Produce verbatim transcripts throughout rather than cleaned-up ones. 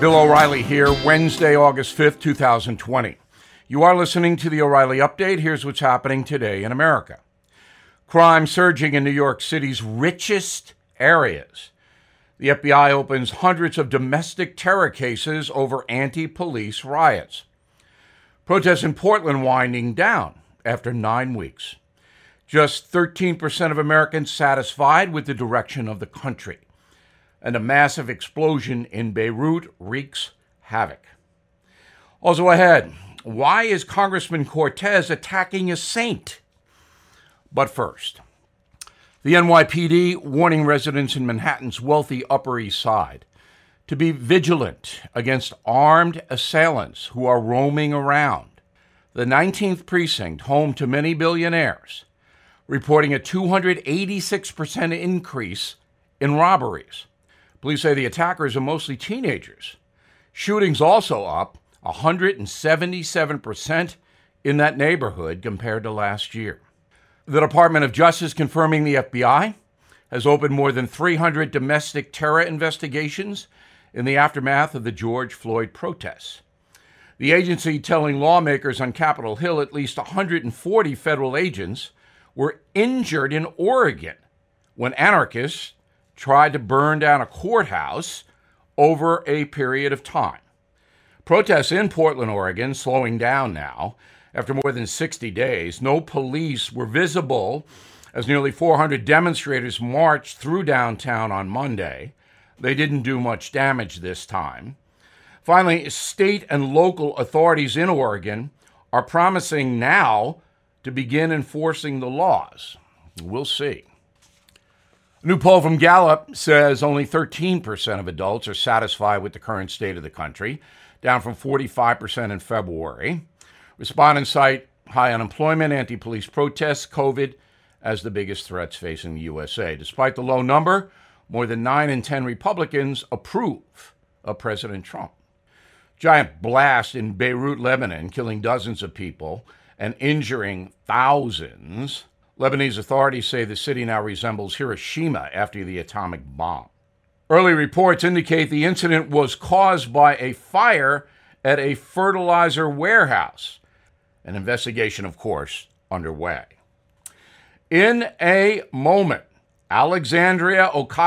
Bill O'Reilly here, Wednesday, August fifth, two thousand twenty. You are listening to the O'Reilly Update. Here's what's happening today in America. Crime surging in New York City's richest areas. The F B I opens hundreds of domestic terror cases over anti-police riots. Protests in Portland winding down after nine weeks. Just thirteen percent of Americans satisfied with the direction of the country. And a massive explosion in Beirut wreaks havoc. Also ahead, why is Congressman Cortez attacking a saint? But first, the N Y P D warning residents in Manhattan's wealthy Upper East Side to be vigilant against armed assailants who are roaming around. The nineteenth precinct, home to many billionaires, reporting a two hundred eighty-six percent increase in robberies. Police say the attackers are mostly teenagers. Shootings also up one hundred seventy-seven percent in that neighborhood compared to last year. The Department of Justice confirming the F B I has opened more than three hundred domestic terror investigations in the aftermath of the George Floyd protests. The agency telling lawmakers on Capitol Hill at least one hundred forty federal agents were injured in Oregon when anarchists tried to burn down a courthouse over a period of time. Protests in Portland, Oregon, slowing down now. After more than sixty days, no police were visible as nearly four hundred demonstrators marched through downtown on Monday. They didn't do much damage this time. Finally, state and local authorities in Oregon are promising now to begin enforcing the laws. We'll see. A new poll from Gallup says only thirteen percent of adults are satisfied with the current state of the country, down from forty-five percent in February. Respondents cite high unemployment, anti-police protests, COVID as the biggest threats facing the U S A. Despite the low number, more than nine in ten Republicans approve of President Trump. Giant blast in Beirut, Lebanon, killing dozens of people and injuring thousands. Lebanese authorities say the city now resembles Hiroshima after the atomic bomb. Early reports indicate the incident was caused by a fire at a fertilizer warehouse. An investigation, of course, underway. In a moment, Alexandria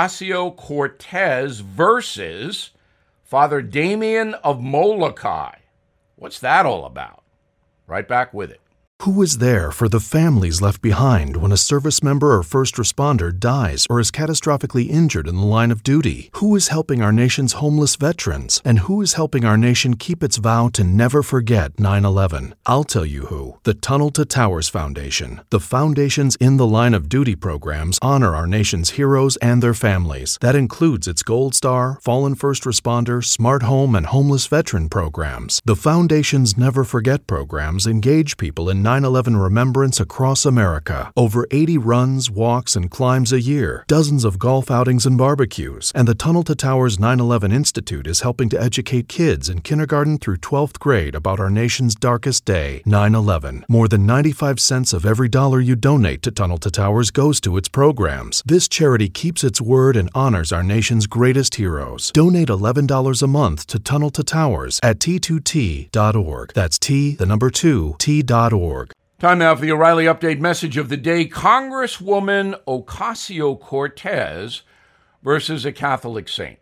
Ocasio-Cortez versus Father Damien of Molokai. What's that all about? Right back with it. Who is there for the families left behind when a service member or first responder dies or is catastrophically injured in the line of duty? Who is helping our nation's homeless veterans? And who is helping our nation keep its vow to never forget nine eleven? I'll tell you who. The Tunnel to Towers Foundation. The foundation's In the Line of Duty programs honor our nation's heroes and their families. That includes its Gold Star, Fallen First Responder, Smart Home, and Homeless Veteran programs. The foundation's Never Forget programs engage people in nine eleven remembrance across America. Over eighty runs, walks, and climbs a year, dozens of golf outings and barbecues, and the Tunnel to Towers nine eleven Institute is helping to educate kids in kindergarten through twelfth grade about our nation's darkest day, nine eleven. More than ninety-five cents of every dollar you donate to Tunnel to Towers goes to its programs. This charity keeps its word and honors our nation's greatest heroes. Donate eleven dollars a month to Tunnel to Towers at T two T dot org. That's T, the number two, T dot org. Time now for the O'Reilly Update message of the day. Congresswoman Ocasio-Cortez versus a Catholic saint.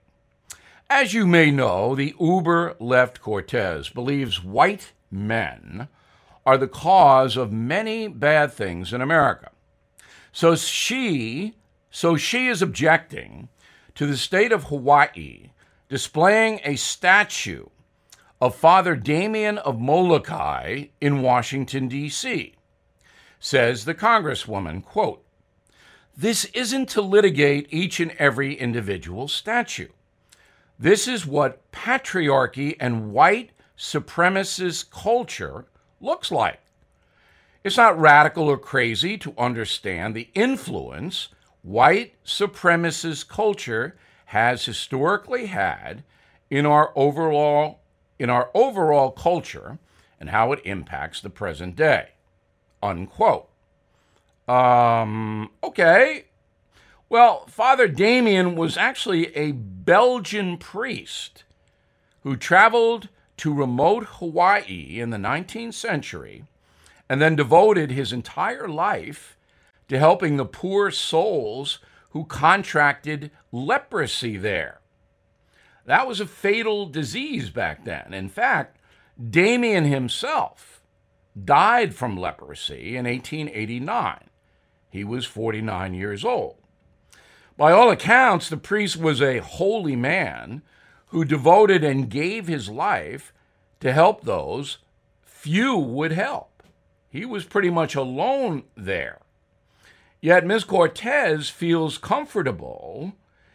As you may know, the uber-left Cortez believes white men are the cause of many bad things in America. So she, so she is objecting to the state of Hawaii displaying a statue of Father Damien of Molokai in Washington, D C Says the Congresswoman, quote, "This isn't to litigate each and every individual statue. This is what patriarchy and white supremacist culture looks like. It's not radical or crazy to understand the influence white supremacist culture has historically had in our overall in our overall culture and how it impacts the present day." Unquote. Um, okay. Well, Father Damien was actually a Belgian priest who traveled to remote Hawaii in the nineteenth century and then devoted his entire life to helping the poor souls who contracted leprosy there. That was a fatal disease back then. In fact, Damien himself died from leprosy in eighteen eighty-nine. He was forty-nine years old. By all accounts, the priest was a holy man who devoted and gave his life to help those few would help. He was pretty much alone there. Yet Miz Cortez feels comfortable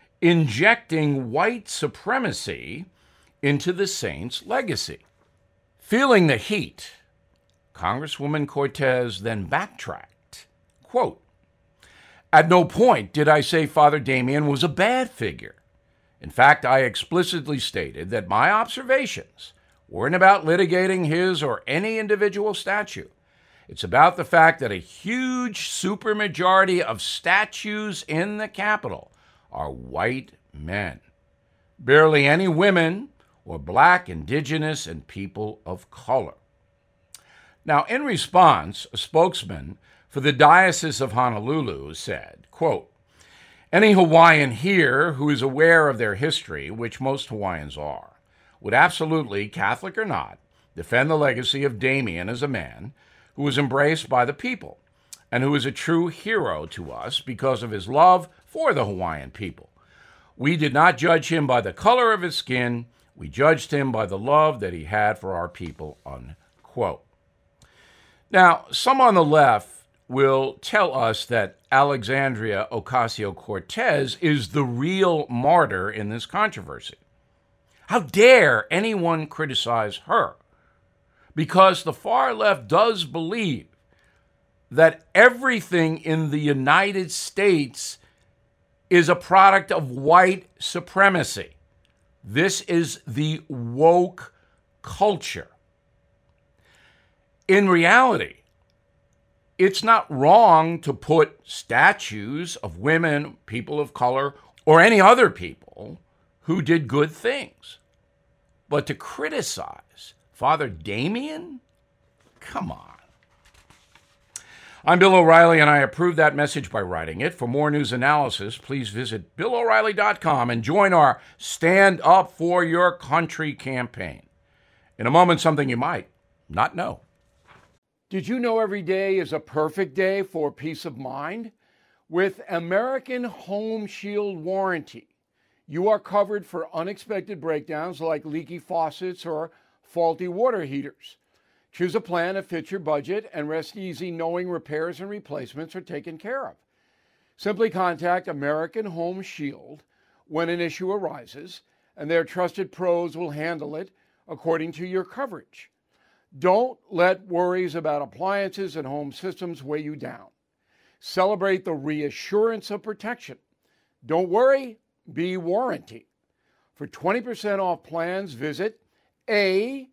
injecting white supremacy into the saint's legacy. Feeling the heat, Congresswoman Cortez then backtracked. Quote, "At no point did I say Father Damien was a bad figure. In fact, I explicitly stated that my observations weren't about litigating his or any individual statue. It's about the fact that a huge supermajority of statues in the Capitol are white men. Barely any women or black, indigenous, and people of color." Now, in response, a spokesman for the Diocese of Honolulu said, quote, "Any Hawaiian here who is aware of their history, which most Hawaiians are, would absolutely, Catholic or not, defend the legacy of Damien as a man who was embraced by the people and who is a true hero to us because of his love for the Hawaiian people. We did not judge him by the color of his skin. We judged him by the love that he had for our people," unquote. Now, some on the left will tell us that Alexandria Ocasio-Cortez is the real martyr in this controversy. How dare anyone criticize her? Because the far left does believe that everything in the United States is a product of white supremacy. This is the woke culture. In reality, it's not wrong to put statues of women, people of color, or any other people who did good things. But to criticize Father Damien? Come on. I'm Bill O'Reilly, and I approve that message by writing it. For more news analysis, please visit Bill O'Reilly dot com and join our Stand Up for Your Country campaign. In a moment, something you might not know. Did you know every day is a perfect day for peace of mind? With American Home Shield Warranty, you are covered for unexpected breakdowns like leaky faucets or faulty water heaters. Choose a plan that fits your budget and rest easy knowing repairs and replacements are taken care of. Simply contact American Home Shield when an issue arises, and their trusted pros will handle it according to your coverage. Don't let worries about appliances and home systems weigh you down. Celebrate the reassurance of protection. Don't worry, be warranty. For twenty percent off plans, visit A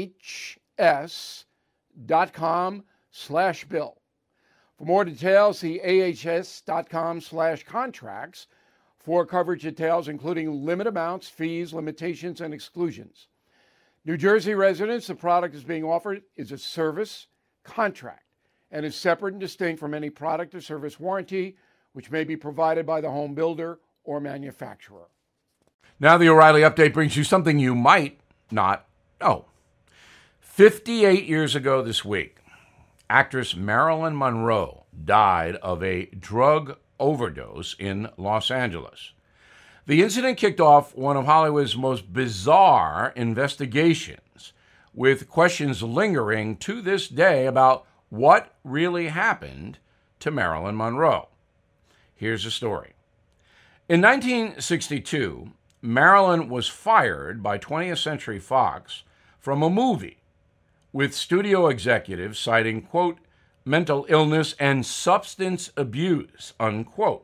H S dot com slash bill. For more details, see A H S dot com slash contracts for coverage details, including limit amounts, fees, limitations, and exclusions. New Jersey residents, the product is being offered is a service contract and is separate and distinct from any product or service warranty, which may be provided by the home builder or manufacturer. Now the O'Reilly Update brings you something you might not know. fifty-eight years ago this week, actress Marilyn Monroe died of a drug overdose in Los Angeles. The incident kicked off one of Hollywood's most bizarre investigations, with questions lingering to this day about what really happened to Marilyn Monroe. Here's the story. In nineteen sixty-two, Marilyn was fired by twentieth Century Fox from a movie, with studio executives citing, quote, mental illness and substance abuse, unquote.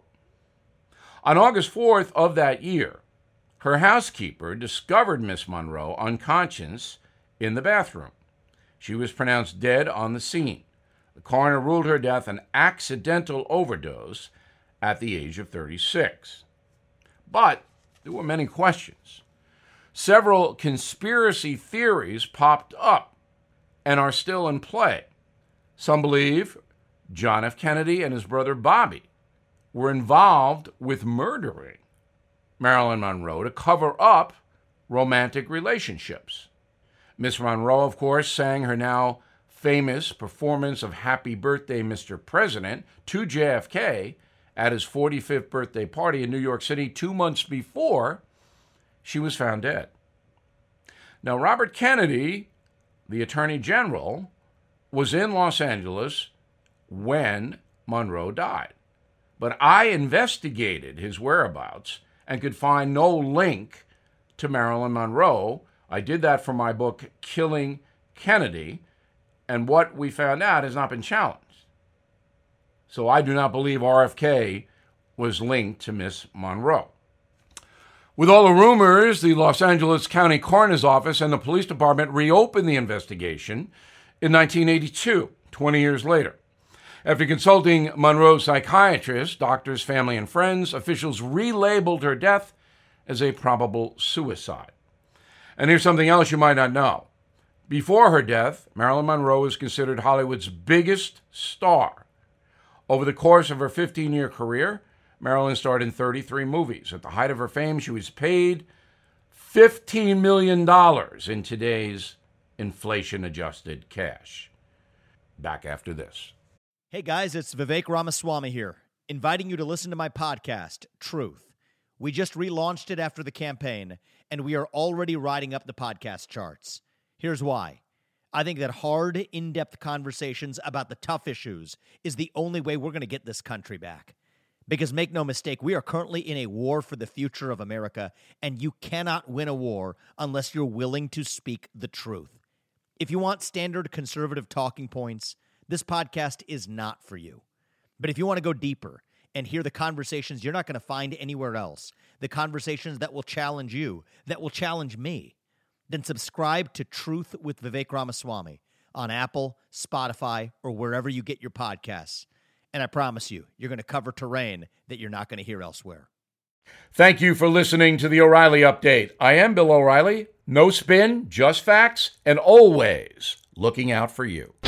On August fourth of that year, her housekeeper discovered Miss Monroe unconscious in the bathroom. She was pronounced dead on the scene. The coroner ruled her death an accidental overdose at the age of thirty-six. But there were many questions. several conspiracy theories popped up and are still in play. Some believe John F. Kennedy and his brother Bobby were involved with murdering Marilyn Monroe to cover up romantic relationships. Miss Monroe, of course, sang her now famous performance of Happy Birthday, Mister President to J F K at his forty-fifth birthday party in New York City two months before she was found dead. Now, Robert Kennedy, the Attorney General, was in Los Angeles when Monroe died. But I investigated his whereabouts and could find no link to Marilyn Monroe. I did that for my book, Killing Kennedy, and what we found out has not been challenged. So I do not believe R F K was linked to Miss Monroe. With all the rumors, the Los Angeles County Coroner's Office and the police department reopened the investigation in nineteen eighty-two, twenty years later. After consulting Monroe's psychiatrist, doctors, family, and friends, officials relabeled her death as a probable suicide. And here's something else you might not know. Before her death, Marilyn Monroe was considered Hollywood's biggest star. Over the course of her fifteen-year career, Marilyn starred in thirty-three movies. At the height of her fame, she was paid fifteen million dollars in today's inflation-adjusted cash. Back after this. Hey guys, it's Vivek Ramaswamy here, inviting you to listen to my podcast, Truth. We just relaunched it after the campaign, and we are already riding up the podcast charts. Here's why. I think that hard, in-depth conversations about the tough issues is the only way we're going to get this country back. Because make no mistake, we are currently in a war for the future of America, and you cannot win a war unless you're willing to speak the truth. If you want standard conservative talking points, this podcast is not for you. But if you want to go deeper and hear the conversations you're not going to find anywhere else, the conversations that will challenge you, that will challenge me, then subscribe to Truth with Vivek Ramaswamy on Apple, Spotify, or wherever you get your podcasts. And I promise you, you're going to cover terrain that you're not going to hear elsewhere. Thank you for listening to the O'Reilly Update. I am Bill O'Reilly. No spin, just facts, and always looking out for you.